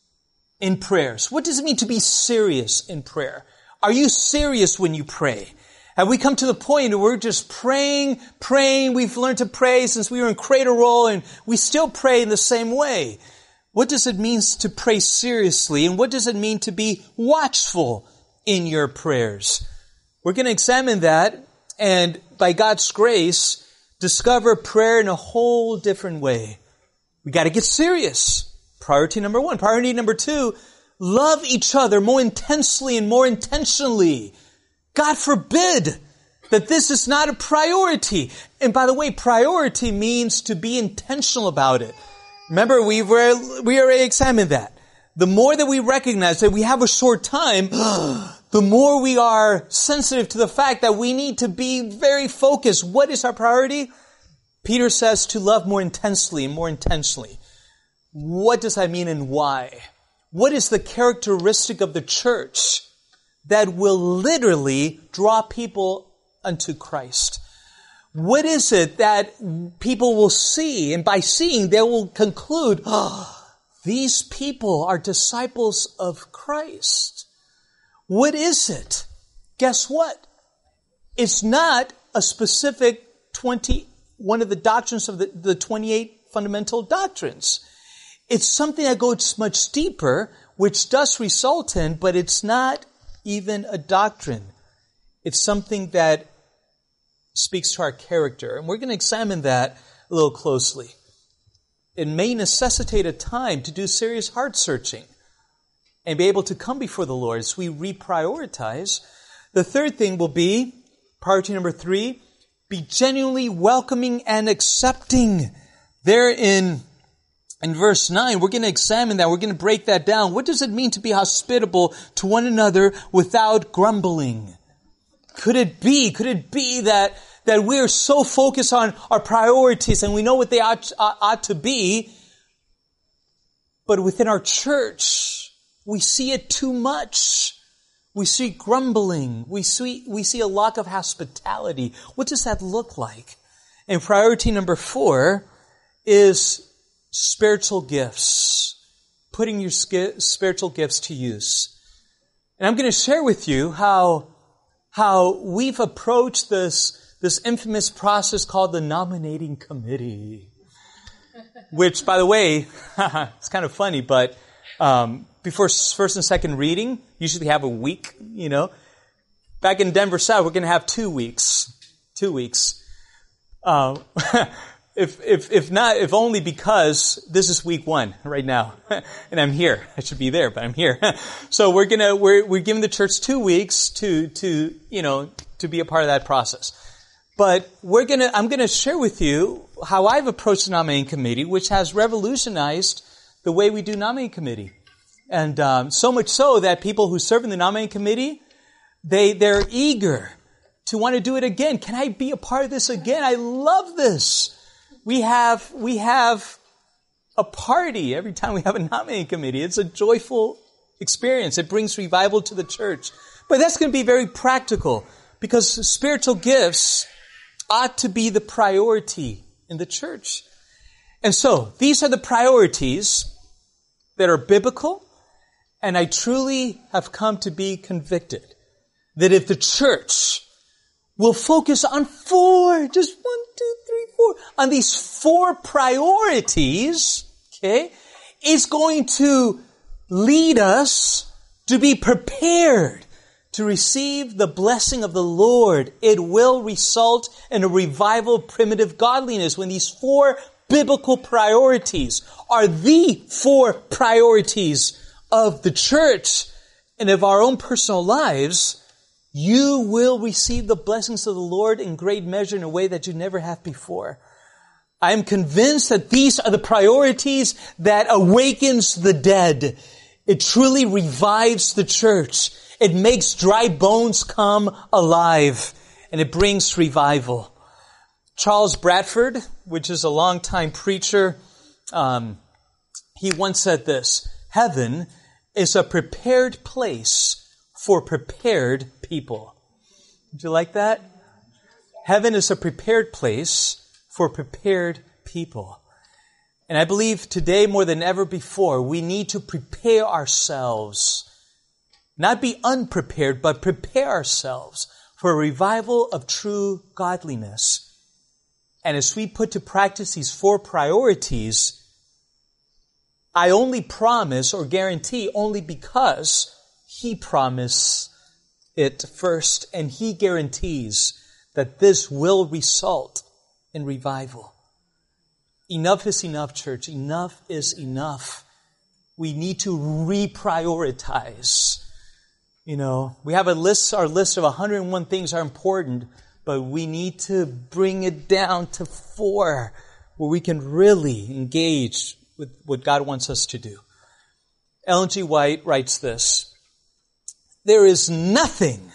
in prayers? What does it mean to be serious in prayer? Are you serious when you pray? Have we come to the point where we're just praying? We've learned to pray since we were in cradle roll, and we still pray in the same way. What does it mean to pray seriously? And what does it mean to be watchful in your prayers? We're going to examine that, and by God's grace, discover prayer in a whole different way. We got to get serious. Priority number 1. Priority number 2, love each other more intensely and more intentionally. God forbid that this is not a priority. And by the way, priority means to be intentional about it. Remember, we already examined that. The more that we recognize that we have a short time, the more we are sensitive to the fact that we need to be very focused. What is our priority? Peter says to love more intensely and more intentionally. What does that mean and why? What is the characteristic of the church that will literally draw people unto Christ? What is it that people will see? And by seeing, they will conclude, these people are disciples of Christ. What is it? Guess what? It's not a specific one of the doctrines of the 28 fundamental doctrines. It's something that goes much deeper, which does result in, but it's not even a doctrine. It's something that speaks to our character. And we're going to examine that a little closely. It may necessitate a time to do serious heart searching and be able to come before the Lord as we reprioritize. The third thing will be, priority number 3, be genuinely welcoming and accepting. There in verse 9, we're going to examine that. We're going to break that down. What does it mean to be hospitable to one another without grumbling? Could it be that we're so focused on our priorities and we know what they ought to be, but within our church, we see it too much. We see grumbling. We see a lack of hospitality. What does that look like? And priority number 4 is spiritual gifts. Putting your spiritual gifts to use. And I'm going to share with you how we've approached this infamous process called the nominating committee. Which, by the way, it's kind of funny, but before first and second reading, usually have a week, Back in Denver South, we're going to have 2 weeks. 2 weeks. If only because this is week 1 right now, and I'm here. I should be there, but I'm here. So we're giving the church 2 weeks to be a part of that process. But I'm gonna share with you how I've approached the nominating committee, which has revolutionized the way we do nominating committee, and so much so that people who serve in the nominating committee, they're eager to want to do it again. Can I be a part of this again? I love this. We have a party every time we have a nominating committee. It's a joyful experience. It brings revival to the church. But that's going to be very practical because spiritual gifts ought to be the priority in the church. And so these are the priorities that are biblical, and I truly have come to be convicted that if the church will focus on 4, just 1, 2, 3, 4, on these 4 priorities, okay, it's going to lead us to be prepared to receive the blessing of the Lord. It will result in a revival of primitive godliness when these 4 biblical priorities are the 4 priorities of the church and of our own personal lives. You will receive the blessings of the Lord in great measure in a way that you never have before. I am convinced that these are the priorities that awakens the dead. It truly revives the church. It makes dry bones come alive, and it brings revival. Charles Bradford, which is a longtime preacher, he once said this: heaven is a prepared place for prepared people. Did you like that? Heaven is a prepared place for prepared people. And I believe today more than ever before, we need to prepare ourselves. Not be unprepared, but prepare ourselves for a revival of true godliness. And as we put to practice these 4 priorities, I only promise or guarantee only because He promised it first, and He guarantees that this will result in revival. Enough is enough, church. Enough is enough. We need to reprioritize. We have our list of 101 things are important, but we need to bring it down to 4 where we can really engage with what God wants us to do. Ellen G. White writes this: there is nothing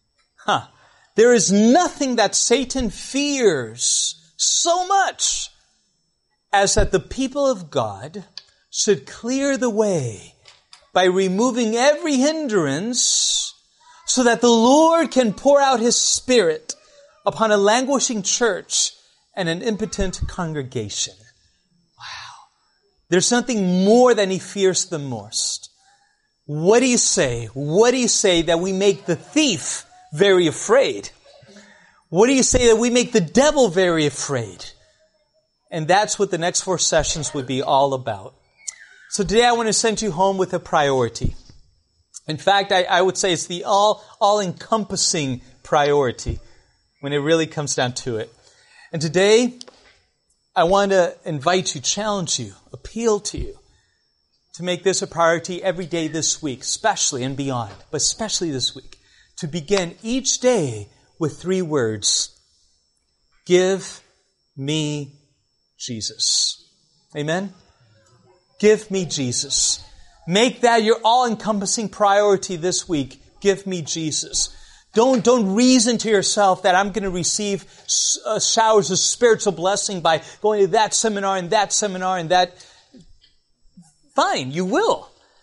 that Satan fears so much as that the people of God should clear the way by removing every hindrance so that the Lord can pour out His Spirit upon a languishing church and an impotent congregation. Wow. There's something more than he fears the most. What do you say? What do you say that we make the thief very afraid? What do you say that we make the devil very afraid? And that's what the next 4 sessions would be all about. So today I want to send you home with a priority. In fact, I would say it's the all-encompassing priority when it really comes down to it. And today, I want to invite you, challenge you, appeal to you to make this a priority every day this week, especially and beyond, but especially this week, to begin each day with 3 words: give me Jesus. Amen? Give me Jesus. Make that your all-encompassing priority this week. Give me Jesus. Don't reason to yourself that I'm going to receive showers of spiritual blessing by going to that seminar and that seminar and that. Fine, you will.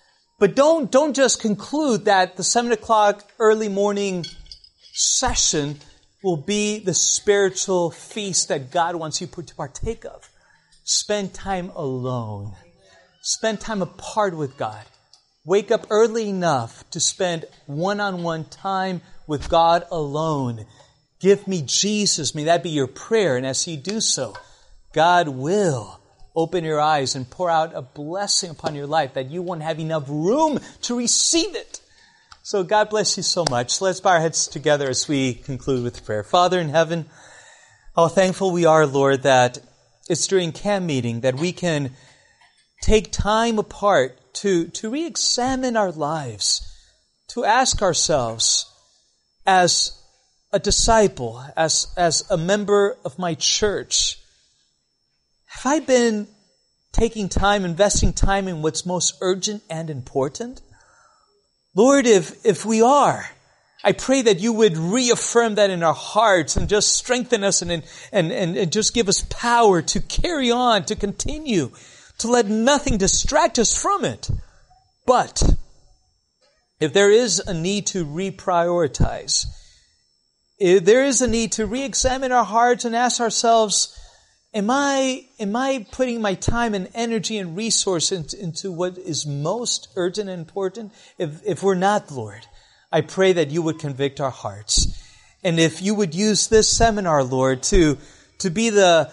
But don't just conclude that the 7 o'clock early morning session will be the spiritual feast that God wants you to partake of. Spend time alone. Spend time apart with God. Wake up early enough to spend one-on-one time with God alone. Give me Jesus. May that be your prayer. And as you do so, God will open your eyes and pour out a blessing upon your life that you won't have enough room to receive it. So God bless you so much. Let's bow our heads together as we conclude with prayer. Father in heaven, how thankful we are, Lord, that it's during camp meeting that we can take time apart to re-examine our lives, to ask ourselves, as a disciple, as a member of my church, have I been taking time, investing time in what's most urgent and important? Lord, if we are, I pray that you would reaffirm that in our hearts and just strengthen us and just give us power to carry on, to continue, to let nothing distract us from it. But if there is a need to reprioritize, if there is a need to re-examine our hearts and ask ourselves, am I putting my time and energy and resource into what is most urgent and important? If we're not, Lord, I pray that you would convict our hearts. And if you would use this seminar, Lord, to be the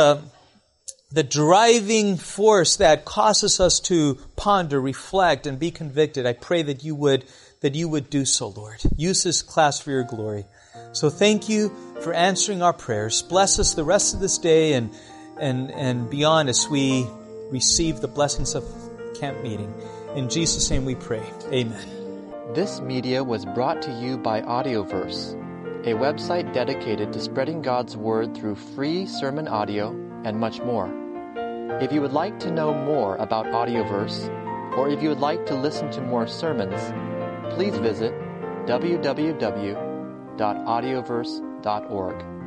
driving force that causes us to ponder, reflect, and be convicted, I pray that you would do so, Lord. Use this class for your glory. So thank you for answering our prayers. Bless us the rest of this day and beyond as we receive the blessings of camp meeting. In Jesus' name we pray. Amen. This media was brought to you by Audioverse, a website dedicated to spreading God's Word through free sermon audio and much more. If you would like to know more about Audioverse, or if you would like to listen to more sermons, please visit www.audioverse.org.